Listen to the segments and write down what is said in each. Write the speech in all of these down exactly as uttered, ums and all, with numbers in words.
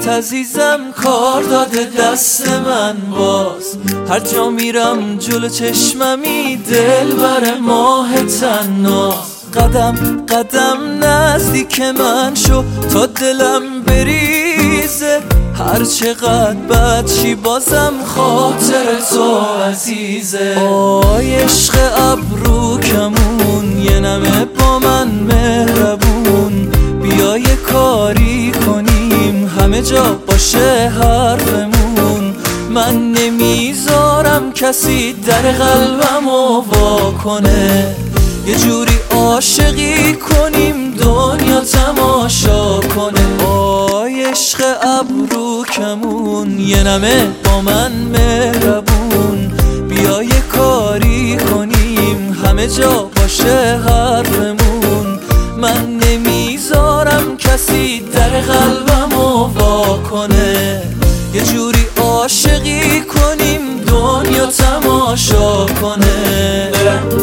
بهت عزیزم کار داده دست من باز. هر جا میرم جلو چشممی دل بر ماه تناز. قدم قدم نزدیک من شو تا دلم بریزه. هر چقدر بد چی بازم خاطر تو عزیزه. آی عشق ابرو کمون یه نمه با من مهربون. بیا یه کاری کنیم همه جا باشه حرفمون. من نمیذارم کسی در قلبمو وا کنه. یه جوری عاشقی کنیم دنیا تماشا کنه. آی عشق ابرو کمون یه نمه با من مهربون. بیا یه کاری کنیم همه جا باشه حرفمون. من نمیذارم کسی در قلبمو وا کنه. یه جوری عاشقی کنیم دنیا تماشا کنه.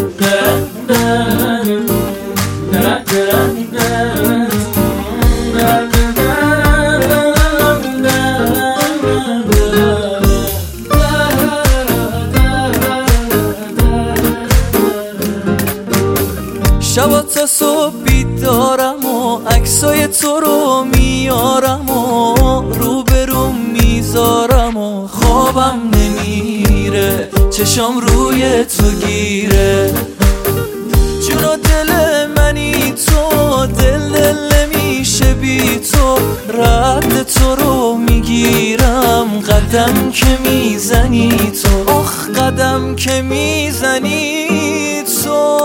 شبا تا صبح بیدارم و عکسای تو رو میارم و روبروم میذارم و خوابم نمیره. چشام روی تو گیره. جون و دل منی تو، دل دل نمیشه بی تو. رد تو رو میگیرم قدم که میزنی تو. آخ قدم که میزنی تو.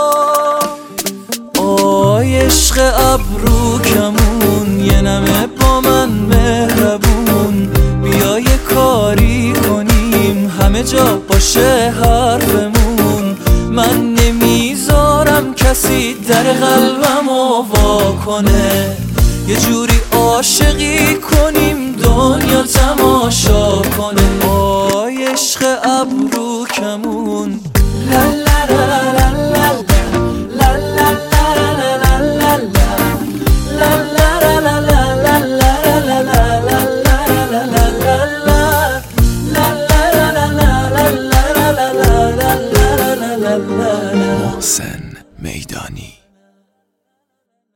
آی عشق ابرو کمون یه نمه با من مهربون. بیا یه کاری کنیم همه جا باشه حرفمون. من نمیذارم کسی در قلبمو وا کنه. یه جوری عاشقی کنیم دنیا تماشا کنه. آی عشق